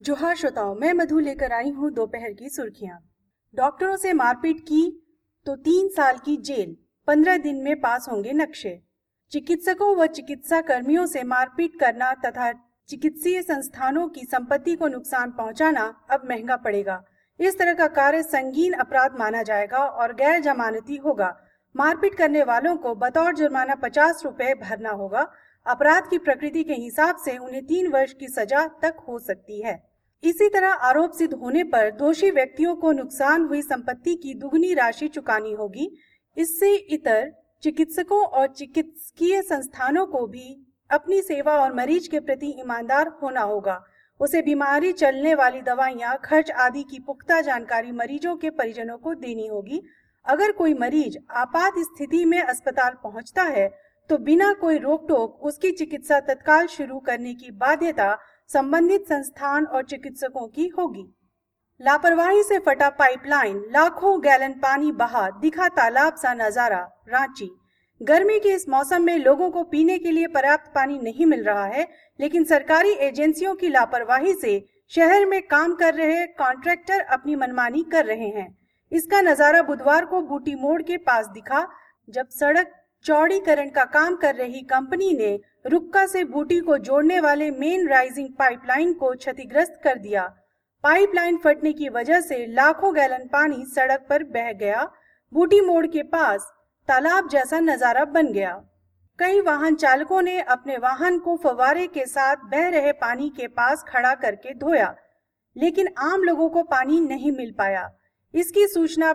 जोहार श्रोताओं, मैं मधु लेकर आई हूँ दोपहर की सुर्खियां। डॉक्टरों से मारपीट की तो 3 साल की जेल, 15 दिन में पास होंगे नक्शे। चिकित्सकों व चिकित्सा कर्मियों से मारपीट करना तथा चिकित्सीय संस्थानों की संपत्ति को नुकसान पहुंचाना अब महंगा पड़ेगा। इस तरह का कार्य संगीन अपराध माना जाएगा और गैर जमानती होगा। मारपीट करने वालों को बतौर जुर्माना 50 रुपए भरना होगा। अपराध की प्रकृति के हिसाब से उन्हें 3 वर्ष की सजा तक हो सकती है। इसी तरह आरोप सिद्ध होने पर दोषी व्यक्तियों को नुकसान हुई संपत्ति की दुगनी राशि चुकानी होगी। इससे इतर चिकित्सकों और चिकित्सकीय संस्थानों को भी अपनी सेवा और मरीज के प्रति ईमानदार होना होगा। उसे बीमारी, चलने वाली दवाइयां, खर्च आदि की पुख्ता जानकारी मरीजों के परिजनों को देनी होगी। अगर कोई मरीज आपात स्थिति में अस्पताल पहुंचता है तो बिना कोई रोक टोक उसकी चिकित्सा तत्काल शुरू करने की बाध्यता संबंधित संस्थान और चिकित्सकों की होगी। लापरवाही से फटा पाइपलाइन, लाखों गैलन पानी बहा, दिखा तालाब सा नजारा। रांची। गर्मी के इस मौसम में लोगों को पीने के लिए पर्याप्त पानी नहीं मिल रहा है, लेकिन सरकारी एजेंसियों की लापरवाही से शहर में काम कर रहे कॉन्ट्रैक्टर अपनी मनमानी कर रहे हैं। इसका नजारा बुधवार को बूटी मोड़ के पास दिखा, जब सड़क चौड़ीकरण का काम कर रही कंपनी ने रुक्का से बूटी को जोड़ने वाले मेन राइजिंग पाइपलाइन को क्षतिग्रस्त कर दिया। पाइपलाइन फटने की वजह से लाखों गैलन पानी सड़क पर बह गया। बूटी मोड़ के पास तालाब जैसा नजारा बन गया। कई वाहन चालकों ने अपने वाहन को फव्वारे के साथ बह रहे पानी के पास खड़ा करके धोया, लेकिन आम लोगों को पानी नहीं मिल पाया। इसकी सूचना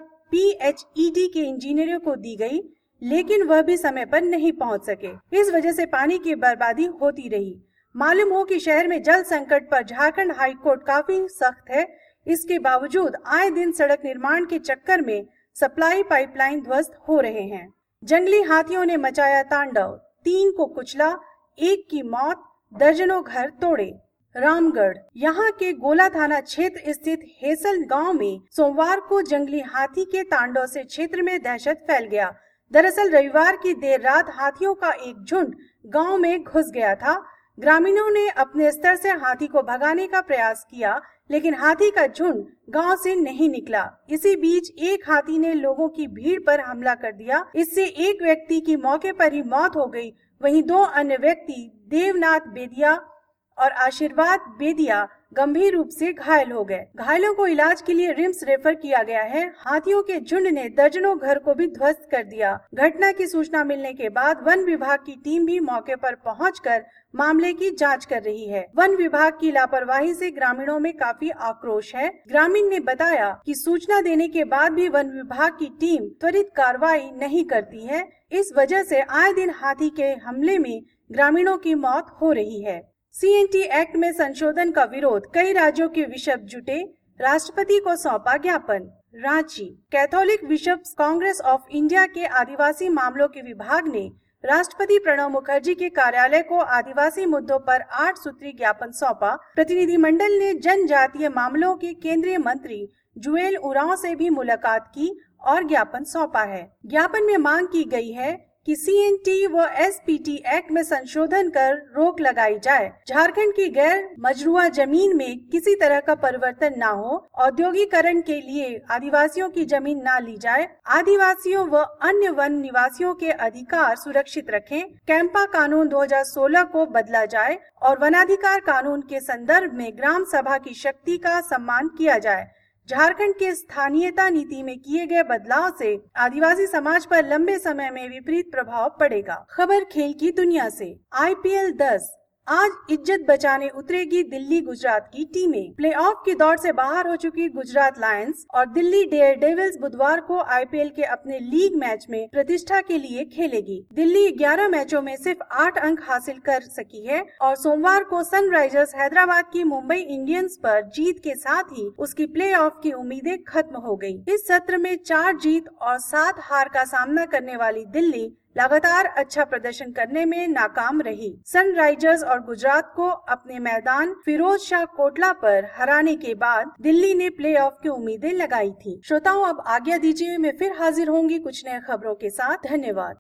PHED के इंजीनियरों को दी गई, लेकिन वह भी समय पर नहीं पहुंच सके। इस वजह से पानी की बर्बादी होती रही। मालूम हो कि शहर में जल संकट पर झारखंड हाई कोर्ट काफी सख्त है। इसके बावजूद आए दिन सड़क निर्माण के चक्कर में सप्लाई पाइपलाइन ध्वस्त हो रहे हैं। जंगली हाथियों ने मचाया तांडव, 3 को कुचला, 1 की मौत, दर्जनों घर तोड़े। रामगढ़। यहाँ के गोला थाना क्षेत्र स्थित हेसल गांव में सोमवार को जंगली हाथी के तांडव से क्षेत्र में दहशत फैल गया। दरअसल रविवार की देर रात हाथियों का एक झुंड गांव में घुस गया था। ग्रामीणों ने अपने स्तर से हाथी को भगाने का प्रयास किया, लेकिन हाथी का झुंड गांव से नहीं निकला। इसी बीच एक हाथी ने लोगों की भीड़ पर हमला कर दिया। इससे एक व्यक्ति की मौके पर ही मौत हो गई। वहीं 2 अन्य व्यक्ति देवनाथ बेदिया और आशीर्वाद बेदिया गंभीर रूप से घायल हो गए। घायलों को इलाज के लिए रिम्स रेफर किया गया है। हाथियों के झुंड ने दर्जनों घर को भी ध्वस्त कर दिया। घटना की सूचना मिलने के बाद वन विभाग की टीम भी मौके पर पहुंचकर मामले की जांच कर रही है। वन विभाग की लापरवाही से ग्रामीणों में काफी आक्रोश है। ग्रामीण ने बताया कि सूचना देने के बाद भी वन विभाग की टीम त्वरित कार्रवाई नहीं करती है। इस वजह से आए दिन हाथी के हमले में ग्रामीणों की मौत हो रही है। CNT एक्ट में संशोधन का विरोध, कई राज्यों के बिशप जुटे, राष्ट्रपति को सौंपा ज्ञापन। Ranchi. Catholic bishops congress of India के आदिवासी मामलों के विभाग ने राष्ट्रपति प्रणब मुखर्जी के कार्यालय को आदिवासी मुद्दों पर 8 सूत्री ज्ञापन सौंपा। प्रतिनिधिमंडल ने जनजातीय मामलों के केंद्रीय मंत्री जुएल उरांव से भी मुलाकात की और ज्ञापन सौंपा है। ज्ञापन में मांग की गई है कि CNT व SPT एक्ट में संशोधन कर रोक लगाई जाए। झारखंड की गैर मजरूआ जमीन में किसी तरह का परिवर्तन न हो। औद्योगिकरण के लिए आदिवासियों की जमीन न ली जाए। आदिवासियों व अन्य वन निवासियों के अधिकार सुरक्षित रखें। कैंपा कानून 2016 को बदला जाए और वनाधिकार कानून के संदर्भ में ग्राम सभा की शक्ति का सम्मान किया जाए। झारखंड के स्थानीयता नीति में किए गए बदलाव से आदिवासी समाज पर लंबे समय में विपरीत प्रभाव पड़ेगा। खबर खेल की दुनिया से। IPL 10 आज इज्जत बचाने उतरेगी दिल्ली गुजरात की टीमें। प्लेऑफ की दौड़ से बाहर हो चुकी गुजरात लायंस और दिल्ली डेयर डेविल्स बुधवार को IPL के अपने लीग मैच में प्रतिष्ठा के लिए खेलेगी। दिल्ली 11 मैचों में सिर्फ 8 अंक हासिल कर सकी है और सोमवार को सनराइजर्स हैदराबाद की मुंबई इंडियंस पर जीत के साथ ही उसकी प्लेऑफ की उम्मीदें खत्म हो गयी। इस सत्र में 4 जीत और 7 हार का सामना करने वाली दिल्ली लगातार अच्छा प्रदर्शन करने में नाकाम रही। सनराइजर्स और गुजरात को अपने मैदान फिरोज शाह कोटला पर हराने के बाद दिल्ली ने प्लेऑफ की उम्मीदें लगाई थी। श्रोताओं, अब आज्ञा दीजिए, मैं फिर हाजिर होंगी कुछ नए खबरों के साथ। धन्यवाद।